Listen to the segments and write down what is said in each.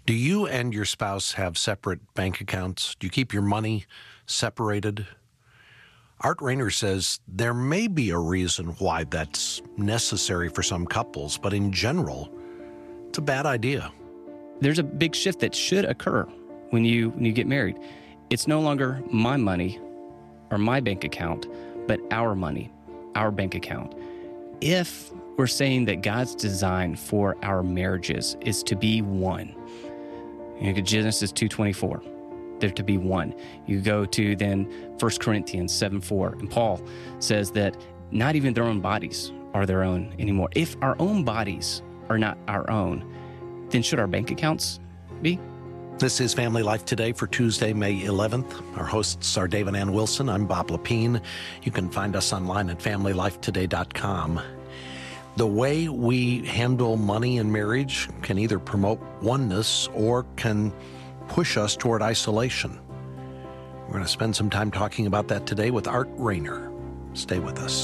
Do you and your spouse have separate bank accounts? Do you keep your money separated? Art Rayner says there may be a reason why that's necessary for some couples, but in general, it's a bad idea. There's a big shift that should occur when you get married. It's no longer my money or my bank account, but our money, our bank account. If we're saying that God's design for our marriages is to be one, you go to Genesis 2:24, they're to be one. You go to then 1 Corinthians 7:4, and Paul says that not even their own bodies are their own anymore. If our own bodies are not our own, then should our bank accounts be? This is Family Life Today for Tuesday, May 11th. Our hosts are Dave and Ann Wilson. I'm Bob Lepine. You can find us online at FamilyLifeToday.com. The way we handle money in marriage can either promote oneness or can push us toward isolation. We're going to spend some time talking about that today with Art Rayner. Stay with us.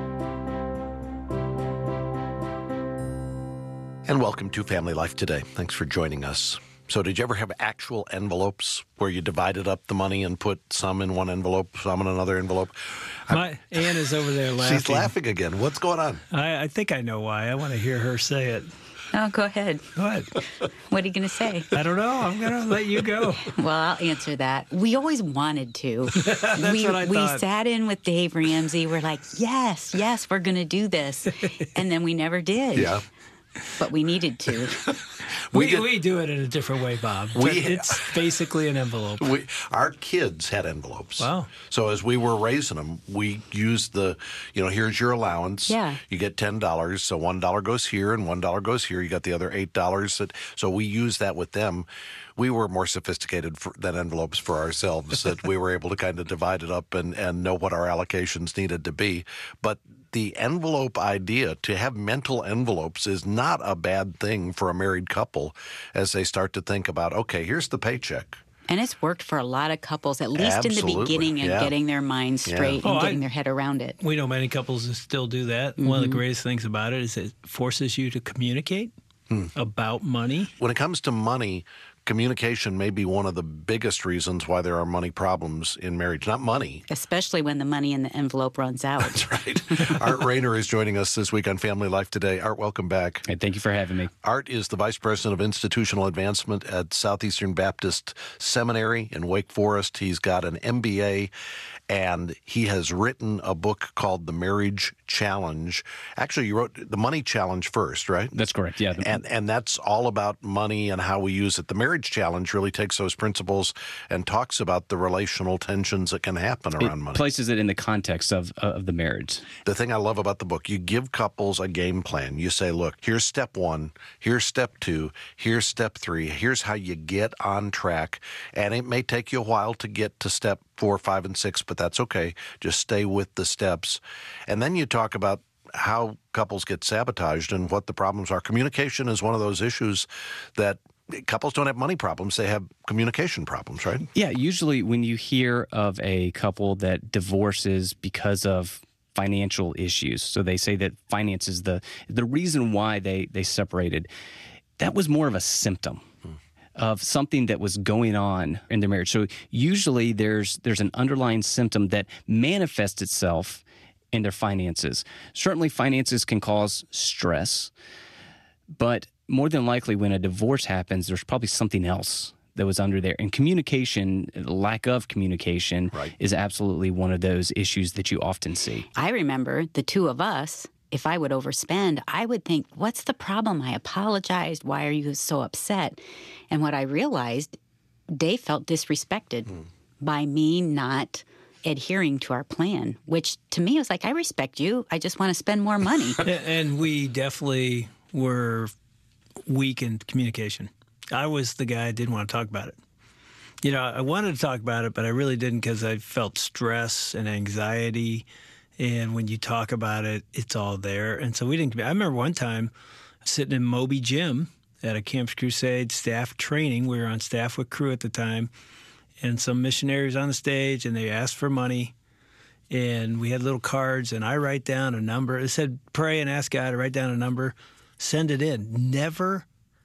And welcome to Family Life Today. Thanks for joining us. So did you ever have actual envelopes where you divided up the money and put some in one envelope, some in another envelope? Ann is over there laughing. She's laughing again. What's going on? I think I know why. I want to hear her say it. Oh, go ahead. What? What are you going to say? I don't know. I'm going to let you go. Well, I'll answer that. We always wanted to. That's what I we thought. sat in with Dave Ramsey. We're like, yes, we're going to do this. And then we never did. Yeah. But we needed to. We do it in a different way, Bob. It's basically an envelope. Our kids had envelopes. Wow. So as we were raising them, we used here's your allowance. Yeah. You get $10, so $1 goes here and $1 goes here. You got the other $8. So we used that with them. We were more sophisticated than envelopes for ourselves, that we were able to kind of divide it up and know what our allocations needed to be. But the envelope idea, to have mental envelopes, is not a bad thing for a married couple as they start to think about, okay, here's the paycheck. And it's worked for a lot of couples, at least Absolutely. in the beginning, and getting their minds straight and getting their head around it. We know many couples that still do that. One of the greatest things about it is it forces you to communicate about money. When it comes to money, communication may be one of the biggest reasons why there are money problems in marriage. Not money. Especially when the money in the envelope runs out. That's right. Art Rayner is joining us this week on Family Life Today. Art, welcome back. Hey, thank you for having me. Art is the Vice President of Institutional Advancement at Southeastern Baptist Seminary in Wake Forest. He's got an MBA, and he has written a book called The Marriage Challenge. Actually, you wrote The Money Challenge first, right? That's correct, yeah. And that's all about money and how we use it. The Marriage Challenge really takes those principles and talks about the relational tensions that can happen around money. Places it in the context of the marriage. The thing I love about the book, you give couples a game plan. You say, look, here's step 1, here's step 2, here's step 3, here's how you get on track. And it may take you a while to get to step 4, 5, and 6, but that's okay. Just stay with the steps. And then you talk about how couples get sabotaged and what the problems are. Communication is one of those issues that couples don't have money problems, they have communication problems, right? Yeah, usually when you hear of a couple that divorces because of financial issues, so they say that finance is the reason why they separated, that was more of a symptom of something that was going on in their marriage. So usually there's an underlying symptom that manifests itself in their finances. Certainly finances can cause stress, but more than likely when a divorce happens, there's probably something else that was under there. And communication, lack of communication, is absolutely one of those issues that you often see. I remember the two of us, if I would overspend, I would think, what's the problem? I apologized. Why are you so upset? And what I realized, Dave felt disrespected by me not adhering to our plan, which to me was like, I respect you. I just want to spend more money. And we definitely were weak in communication. I was the guy that didn't want to talk about it. You know, I wanted to talk about it, but I really didn't because I felt stress and anxiety. And when you talk about it, it's all there. And so we didn't. I remember one time sitting in Moby Gym at a Campus Crusade staff training. We were on staff with Crew at the time. And some missionaries on the stage, and they asked for money. And we had little cards, and I write down a number. It said, pray and ask God to write down a number, send it in. Never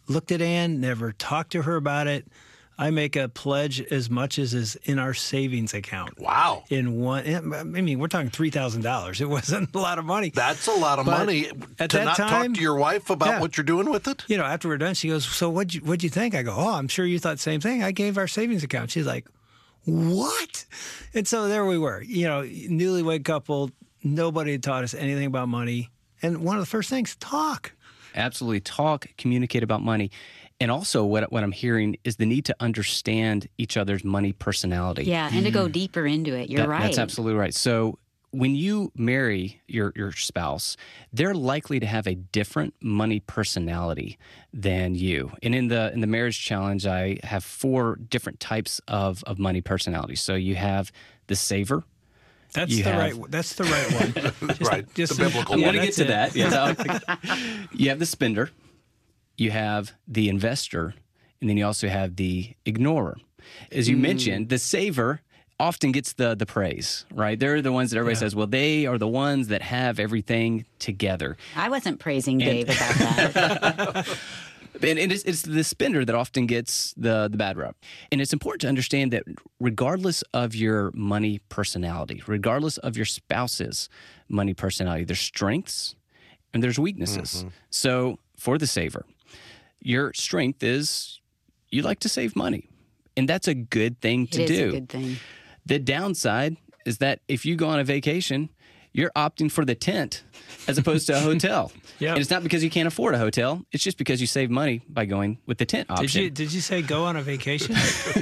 looked at Ann, never talked to her about it. I make a pledge as much as is in our savings account. Wow. I mean, we're talking $3,000. It wasn't a lot of money. That's a lot of money at to that not time, talk to your wife about what you're doing with it. You know, after we're done, she goes, "So what'd you think?" I go, "Oh, I'm sure you thought the same thing. I gave our savings account." She's like, "What?" And so there we were, you know, newlywed couple. Nobody had taught us anything about money. And one of the first things, talk. Absolutely. Talk, communicate about money. And also what I'm hearing is the need to understand each other's money personality. Yeah, and to go deeper into it. You're right. That's absolutely right. So when you marry your spouse, they're likely to have a different money personality than you. And in the marriage challenge, I have 4 different types of money personalities. So you have the saver. That's the right one. Right. Just the biblical I'm one. going to get to that. Yes. You have the spender. You have the investor, and then you also have the ignorer. As you mentioned, the saver often gets the praise, right? They're the ones that everybody says, well, they are the ones that have everything together. I wasn't praising Dave about that. And it's the spender that often gets the bad rap. And it's important to understand that regardless of your money personality, regardless of your spouse's money personality, there's strengths and there's weaknesses. Mm-hmm. So for the saver, your strength is you like to save money. And that's a good thing to do. It is a good thing. The downside is that if you go on a vacation, you're opting for the tent as opposed to a hotel. Yep. And it's not because you can't afford a hotel. It's just because you save money by going with the tent option. Did you say go on a vacation?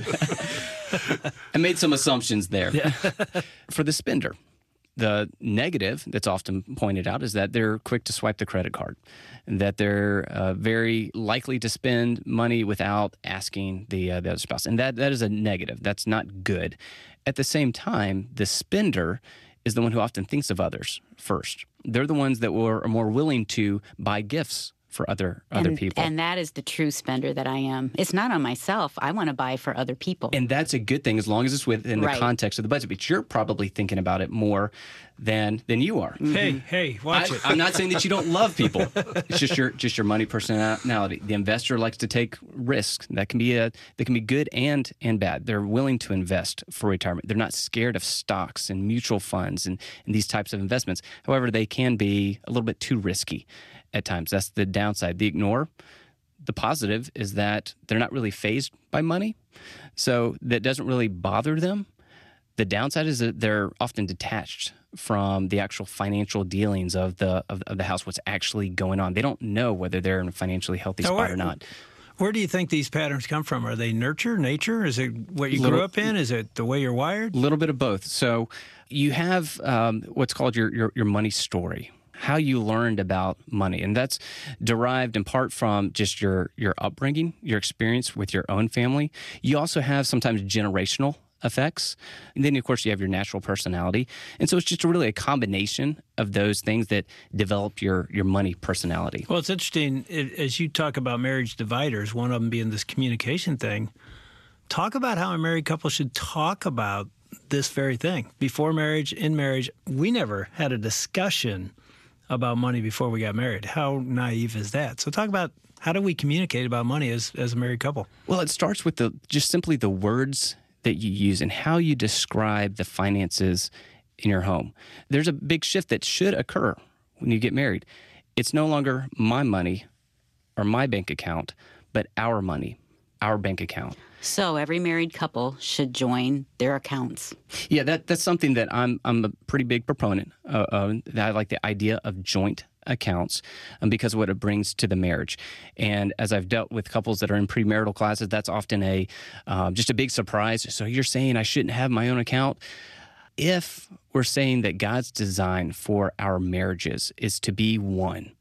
I made some assumptions there. Yeah. For the spender, the negative that's often pointed out is that they're quick to swipe the credit card, and that they're very likely to spend money without asking the other spouse. And that is a negative. That's not good. At the same time, the spender is the one who often thinks of others first. They're the ones that are more willing to buy gifts for other people. And that is the true spender that I am. It's not on myself. I want to buy for other people. And that's a good thing as long as it's within the context of the budget. But you're probably thinking about it more than you are. Mm-hmm. Hey, watch it. I'm not saying that you don't love people. It's just your money personality. The investor likes to take risks. That can be good and bad. They're willing to invest for retirement. They're not scared of stocks and mutual funds and these types of investments. However, they can be a little bit too risky at times. That's the downside. The ignore. The positive is that they're not really fazed by money, so that doesn't really bother them. The downside is that they're often detached from the actual financial dealings of the house, what's actually going on. They don't know whether they're in a financially healthy spot or not. Where do you think these patterns come from? Are they nurture, nature? Is it what you grew up in? Is it the way you're wired? A little bit of both. So you have what's called your money story, how you learned about money. And that's derived in part from just your upbringing, your experience with your own family. You also have sometimes generational effects. And then, of course, you have your natural personality. And so it's just really a combination of those things that develop your money personality. Well, it's interesting, as you talk about marriage dividers, one of them being this communication thing, talk about how a married couple should talk about this very thing. Before marriage, in marriage, we never had a discussion about money before we got married. How naive is that? So talk about how do we communicate about money as a married couple? Well, it starts with just simply the words that you use and how you describe the finances in your home. There's a big shift that should occur when you get married. It's no longer my money or my bank account, but our money, our bank account. So every married couple should join their accounts. Yeah, that's something that I'm a pretty big proponent of. I like the idea of joint accounts because of what it brings to the marriage. And as I've dealt with couples that are in premarital classes, that's often just a big surprise. So you're saying I shouldn't have my own account? If we're saying that God's design for our marriages is to be one,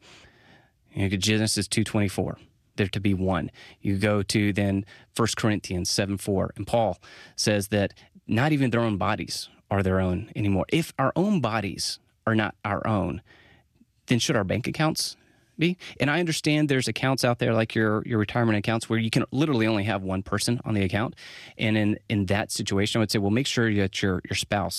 Genesis 2:24. They're to be one. You go to then 1 Corinthians 7:4, and Paul says that not even their own bodies are their own anymore. If our own bodies are not our own, then should our bank accounts be? And I understand there's accounts out there like your retirement accounts where you can literally only have one person on the account. And in that situation, I would say, well, make sure that your spouse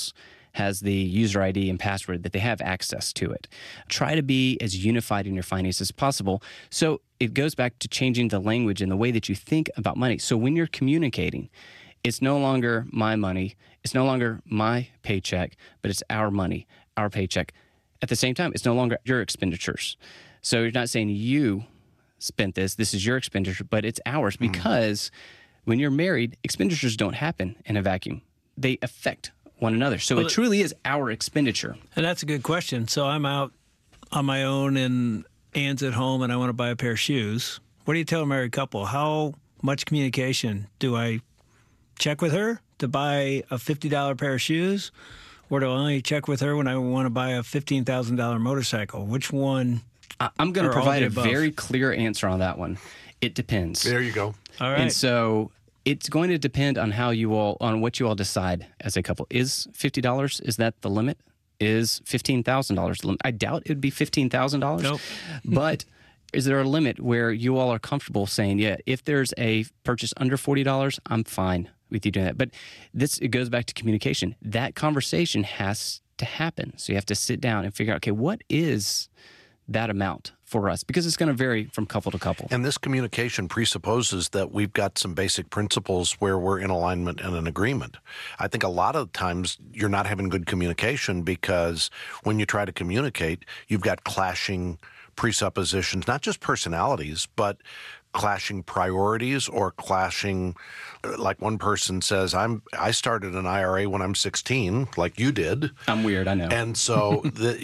has the user ID and password, that they have access to it. Try to be as unified in your finances as possible. So it goes back to changing the language and the way that you think about money. So when you're communicating, it's no longer my money, it's no longer my paycheck, but it's our money, our paycheck. At the same time, it's no longer your expenditures. So you're not saying you spent this is your expenditure, but it's ours, because when you're married, expenditures don't happen in a vacuum. They affect one another. So it truly is our expenditure. And that's a good question. So I'm out on my own and Anne's at home and I want to buy a pair of shoes. What do you tell a married couple? How much communication do I check with her to buy a $50 pair of shoes? Or do I only check with her when I want to buy a $15,000 motorcycle? Which one? I'm going to provide a very clear answer on that one. It depends. There you go. All right. And so it's going to depend on what you all decide as a couple. Is $50, is that the limit? Is $15,000 the limit? I doubt it would be $15,000. Nope. But is there a limit where you all are comfortable saying, yeah, if there's a purchase under $40, I'm fine with you doing that? But it goes back to communication. That conversation has to happen. So you have to sit down and figure out, okay, what is that amount for us? Because it's going to vary from couple to couple. And this communication presupposes that we've got some basic principles where we're in alignment and an agreement. I think a lot of times you're not having good communication because when you try to communicate, you've got clashing presuppositions, not just personalities, but clashing priorities or clashing, like one person says, I started an IRA when I'm 16, like you did. I'm weird, I know. And so,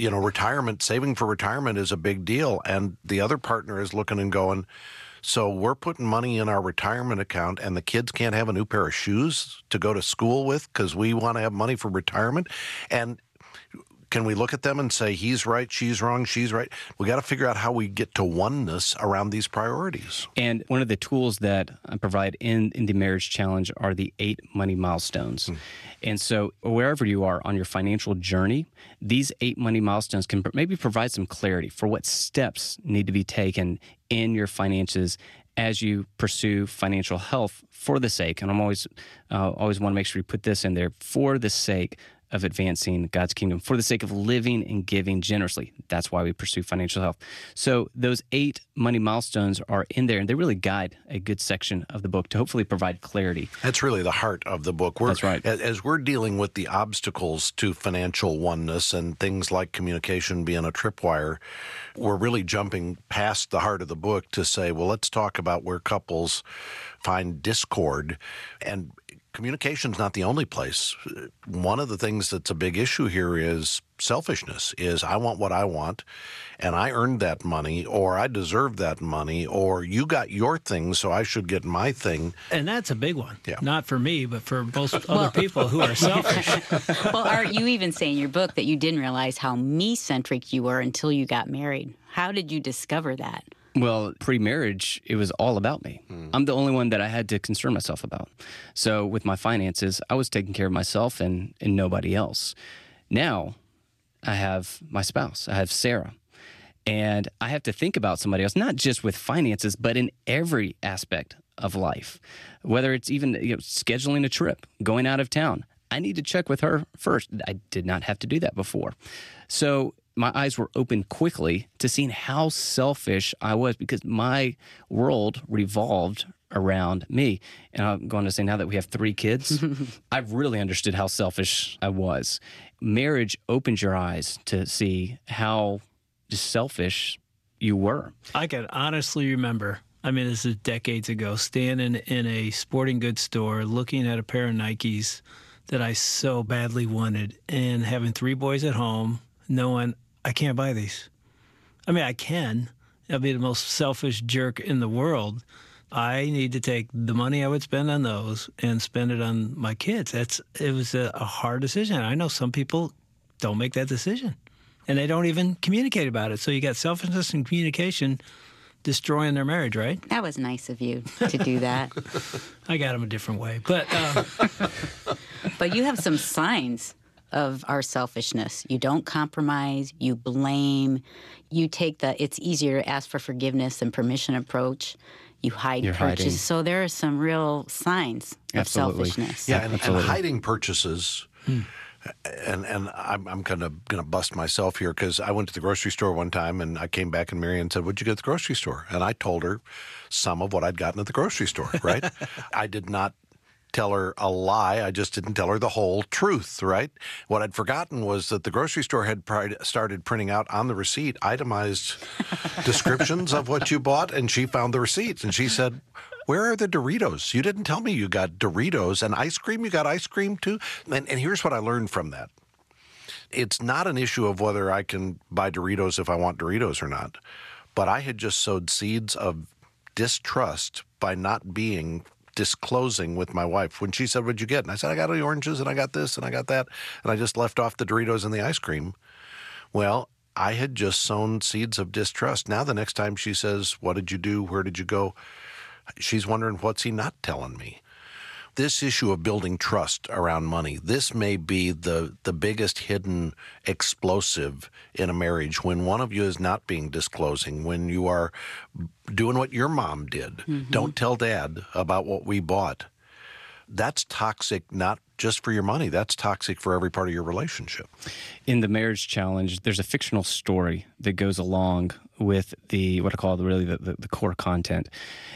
saving for retirement is a big deal. And the other partner is looking and going, so we're putting money in our retirement account and the kids can't have a new pair of shoes to go to school with because we want to have money for retirement. And can we look at them and say, he's right, she's wrong, she's right? We got to figure out how we get to oneness around these priorities. And one of the tools that I provide in the Marriage Challenge are the 8 money milestones. And so wherever you are on your financial journey, these 8 money milestones can maybe provide some clarity for what steps need to be taken in your finances as you pursue financial health for the sake, and I'm always want to make sure you put this in there, for the sake of advancing God's kingdom, for the sake of living and giving generously. That's why we pursue financial health. So those 8 money milestones are in there, and they really guide a good section of the book to hopefully provide clarity. That's really the heart of the book. That's right. As we're dealing with the obstacles to financial oneness and things like communication being a tripwire, we're really jumping past the heart of the book to say, well, let's talk about where couples find discord. And communication's not the only place. One of the things that's a big issue here is selfishness, is I want what I want, and I earned that money, or I deserve that money, or you got your thing, so I should get my thing. And that's a big one. Yeah. Not for me, but for most other people who are selfish. Well, Art, you even say in your book that you didn't realize how me-centric you were until you got married. How did you discover that? Well, pre-marriage, it was all about me. I'm the only one that I had to concern myself about. So with my finances, I was taking care of myself and nobody else. Now, I have my spouse. I have Sarah. And I have to think about somebody else, not just with finances, but in every aspect of life. Whether it's even scheduling a trip, going out of town. I need to check with her first. I did not have to do that before. So my eyes were open quickly to seeing how selfish I was, because my world revolved around me. And I'm going to say, now that we have 3 kids, I've really understood how selfish I was. Marriage opens your eyes to see how just selfish you were. I can honestly remember, this is decades ago, standing in a sporting goods store looking at a pair of Nikes that I so badly wanted, and having 3 boys at home, knowing I can't buy these. I can. I'd be the most selfish jerk in the world. I need to take the money I would spend on those and spend it on my kids. It was a hard decision. I know some people don't make that decision, and they don't even communicate about it. So you got selfishness and communication destroying their marriage, right? That was nice of you to do that. I got them a different way. But But you have some signs of our selfishness. You don't compromise, you blame, you take it's easier to ask for forgiveness than permission approach. You hide purchases. Hiding. So there are some real signs of Absolutely. selfishness. Yeah, and hiding purchases And I'm kind of going to bust myself here because I went to the grocery store one time and I came back and Marianne said, "What'd you get at the grocery store?" And I told her some of what I'd gotten at the grocery store, right? I did not tell her a lie. I just didn't tell her the whole truth, right? What I'd forgotten was that the grocery store had started printing out on the receipt itemized descriptions of what you bought, and she found the receipts and she said, "Where are the Doritos? You didn't tell me you got Doritos and ice cream. You got ice cream too?" And here's what I learned from that. It's not an issue of whether I can buy Doritos if I want Doritos or not, but I had just sowed seeds of distrust by not disclosing with my wife. When she said, "What'd you get?" And I said, "I got the oranges and I got this and I got that." And I just left off the Doritos and the ice cream. Well, I had just sown seeds of distrust. Now the next time she says, "What did you do? Where did you go?" she's wondering, what's he not telling me? This issue of building trust around money, this may be the biggest hidden explosive in a marriage when one of you is not being disclosing, when you are doing what your mom did. Mm-hmm. Don't tell Dad about what we bought. That's toxic, not just for your money. That's toxic for every part of your relationship. In the Marriage Challenge, there's a fictional story that goes along with what I call the core content.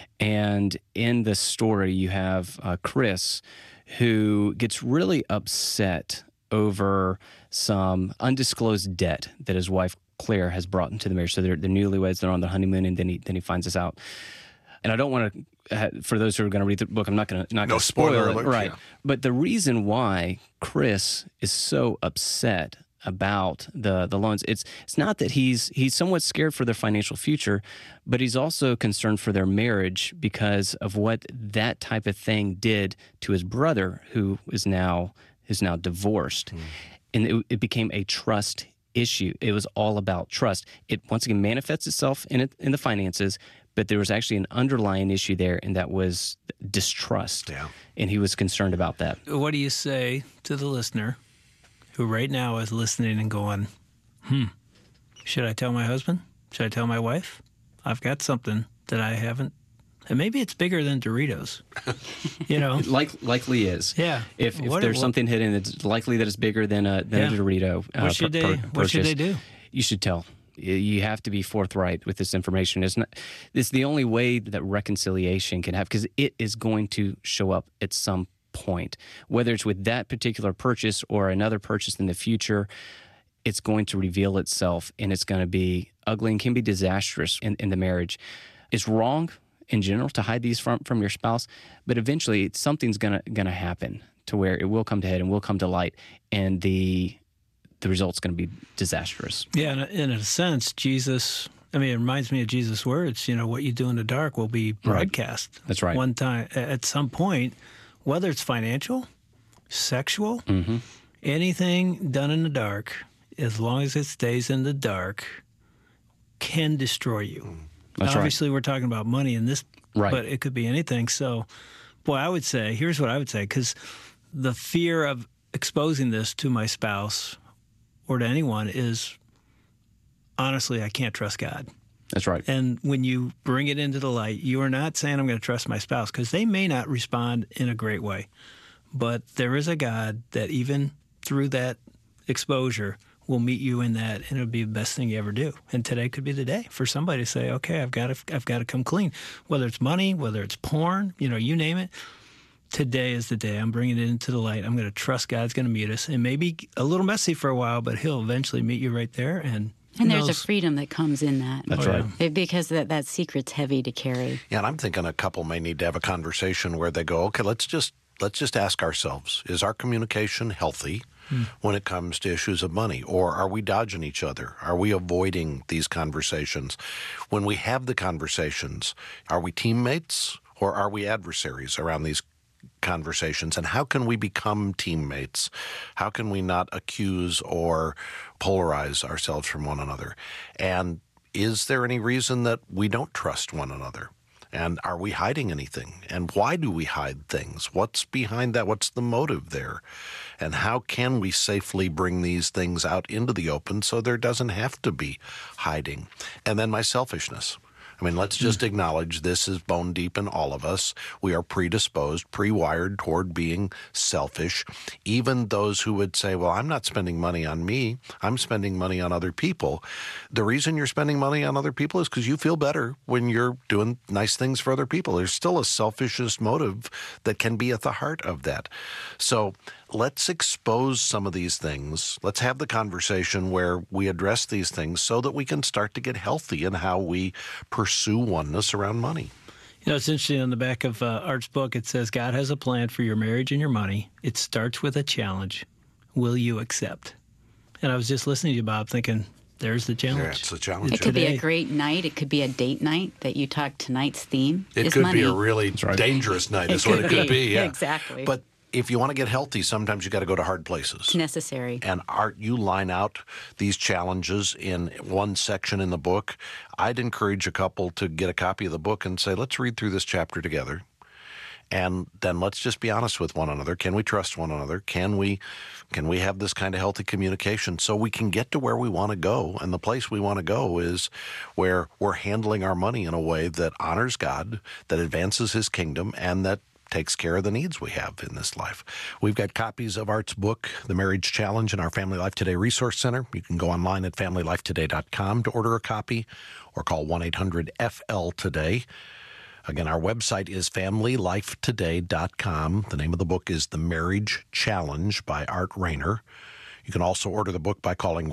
And in the story, you have Chris, who gets really upset over some undisclosed debt that his wife Claire has brought into the marriage. So they're newlyweds, they're on their honeymoon, and then he finds this out. And I don't want to, for those who are going to read the book, I'm not going to spoil it, right? Yeah. But the reason why Chris is so upset about the loans, it's not that he's somewhat scared for their financial future, but he's also concerned for their marriage because of what that type of thing did to his brother, who is now divorced, and it became a trust issue. It was all about trust. It once again manifests itself in the finances. But there was actually an underlying issue there, and that was distrust. Yeah. And he was concerned about that. What do you say to the listener who right now is listening and going, should I tell my husband? Should I tell my wife? I've got something that I haven't. And maybe it's bigger than Doritos. Likely is. Yeah. If there's something hidden, it's likely that it's bigger than a Dorito. What should they do? You should tell. You have to be forthright with this information. It's the only way that reconciliation can happen, because it is going to show up at some point. Whether it's with that particular purchase or another purchase in the future, it's going to reveal itself, and it's going to be ugly and can be disastrous in the marriage. It's wrong in general to hide these from your spouse, but eventually something's going to happen to where it will come to head and will come to light, and the result's going to be disastrous. Yeah, and in a sense, it reminds me of Jesus' words, what you do in the dark will be broadcast. Right. That's right. One time, at some point, whether it's financial, sexual, anything done in the dark, as long as it stays in the dark, can destroy you. That's Obviously, we're talking about money in this, but it could be anything. So, here's what I would say, because the fear of exposing this to my spouse or to anyone is, honestly, I can't trust God. That's right. And when you bring it into the light, you are not saying I'm going to trust my spouse, because they may not respond in a great way. But there is a God that even through that exposure will meet you in that, and it'll be the best thing you ever do. And today could be the day for somebody to say, okay, I've got to come clean. Whether it's money, whether it's porn, you name it. Today is the day. I'm bringing it into the light. I'm going to trust God's going to meet us. It may be a little messy for a while, but he'll eventually meet you right there. And there's a freedom that comes in that. That's right. Because that secret's heavy to carry. Yeah, and I'm thinking a couple may need to have a conversation where they go, okay, let's just ask ourselves, is our communication healthy when it comes to issues of money? Or are we dodging each other? Are we avoiding these conversations? When we have the conversations, are we teammates or are we adversaries around these conversations? And how can we become teammates? How can we not accuse or polarize ourselves from one another? And is there any reason that we don't trust one another? And are we hiding anything? And why do we hide things? What's behind that? What's the motive there? And how can we safely bring these things out into the open so there doesn't have to be hiding? And then my selfishness. I mean, let's just acknowledge this is bone deep in all of us. We are predisposed, pre-wired toward being selfish. Even those who would say, well, I'm not spending money on me, I'm spending money on other people. The reason you're spending money on other people is because you feel better when you're doing nice things for other people. There's still a selfishness motive that can be at the heart of that. So let's expose some of these things. Let's have the conversation where we address these things so that we can start to get healthy in how we pursue oneness around money. You know, it's interesting. On the back of Art's book, it says, God has a plan for your marriage and your money. It starts with a challenge. Will you accept? And I was just listening to you, Bob, thinking, there's the challenge. Yeah, it's a challenge. It could be a great night. It could be a date night that you talk tonight's theme It is could money. be a really dangerous night is what it could be. Yeah. Exactly. But if you want to get healthy, sometimes you got to go to hard places. It's necessary. And Art, you line out these challenges in one section in the book. I'd encourage a couple to get a copy of the book and say, let's read through this chapter together. And then let's just be honest with one another. Can we trust one another? Can we have this kind of healthy communication so we can get to where we want to go? And the place we want to go is where we're handling our money in a way that honors God, that advances His kingdom, and that takes care of the needs we have in this life. We've got copies of Art's book, The Marriage Challenge, in our Family Life Today Resource Center. You can go online at familylifetoday.com to order a copy or call 1-800-FL-TODAY. Again, our website is familylifetoday.com. The name of the book is The Marriage Challenge by Art Rainer. You can also order the book by calling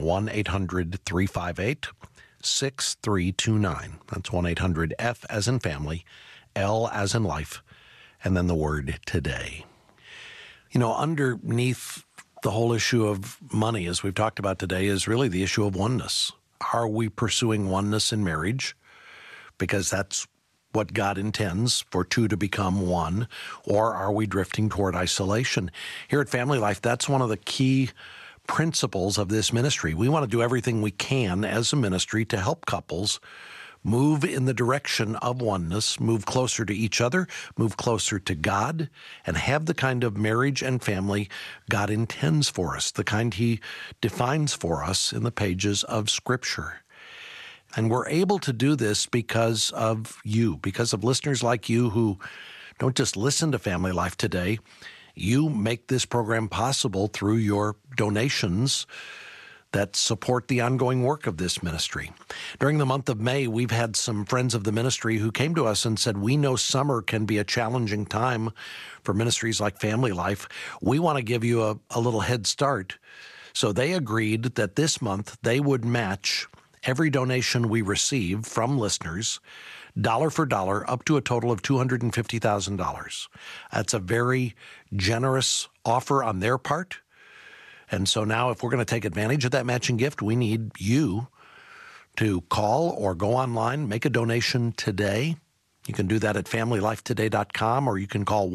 1-800-358-6329. That's 1-800-F as in family, L as in life, and then the word today. You know, underneath the whole issue of money, as we've talked about today, is really the issue of oneness. Are we pursuing oneness in marriage? Because that's what God intends, for two to become one, or are we drifting toward isolation? Here at Family Life, that's one of the key principles of this ministry. We want to do everything we can as a ministry to help couples move in the direction of oneness, move closer to each other, move closer to God, and have the kind of marriage and family God intends for us, the kind He defines for us in the pages of Scripture. And we're able to do this because of you, because of listeners like you who don't just listen to Family Life Today. You make this program possible through your donations that support the ongoing work of this ministry. During the month of May, we've had some friends of the ministry who came to us and said, we know summer can be a challenging time for ministries like Family Life. We want to give you a little head start. So they agreed that this month they would match every donation we receive from listeners, dollar for dollar, up to a total of $250,000. That's a very generous offer on their part. And so now if we're going to take advantage of that matching gift, we need you to call or go online, make a donation today. You can do that at familylifetoday.com, or you can call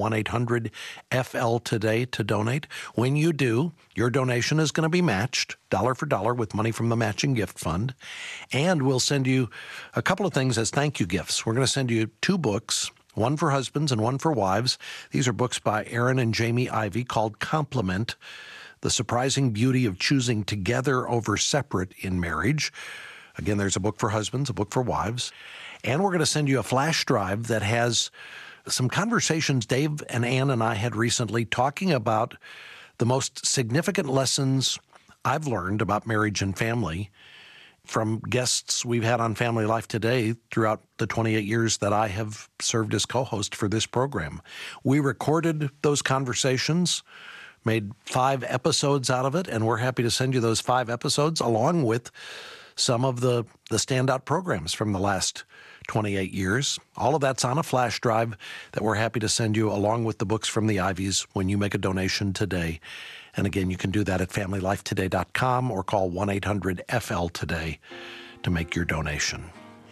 1-800-FL-TODAY to donate. When you do, your donation is going to be matched dollar for dollar with money from the Matching Gift Fund. And we'll send you a couple of things as thank you gifts. We're going to send you 2 books, one for husbands and one for wives. These are books by Aaron and Jamie Ivey called Complement: The Surprising Beauty of Choosing Together Over Separate in Marriage. Again, there's a book for husbands, a book for wives. And we're going to send you a flash drive that has some conversations Dave and Ann and I had recently talking about the most significant lessons I've learned about marriage and family from guests we've had on Family Life Today throughout the 28 years that I have served as co-host for this program. We recorded those conversations, made 5 episodes out of it, and we're happy to send you those 5 episodes along with some of the standout programs from the last 28 years. All of that's on a flash drive that we're happy to send you along with the books from the Ivies when you make a donation today. And again, you can do that at familylifetoday.com or call 1-800-FL-TODAY to make your donation.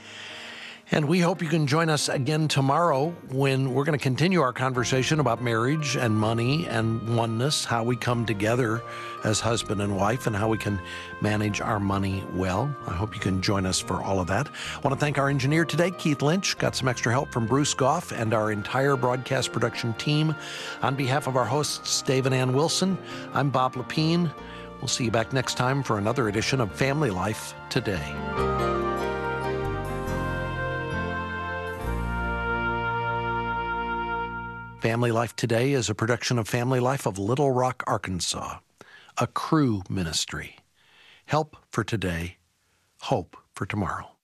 And we hope you can join us again tomorrow when we're going to continue our conversation about marriage and money and oneness, how we come together as husband and wife, and how we can manage our money well. I hope you can join us for all of that. I want to thank our engineer today, Keith Lynch. Got some extra help from Bruce Goff and our entire broadcast production team. On behalf of our hosts, Dave and Ann Wilson, I'm Bob Lepine. We'll see you back next time for another edition of Family Life Today. Family Life Today is a production of Family Life of Little Rock, Arkansas, a Cru ministry. Help for today, hope for tomorrow.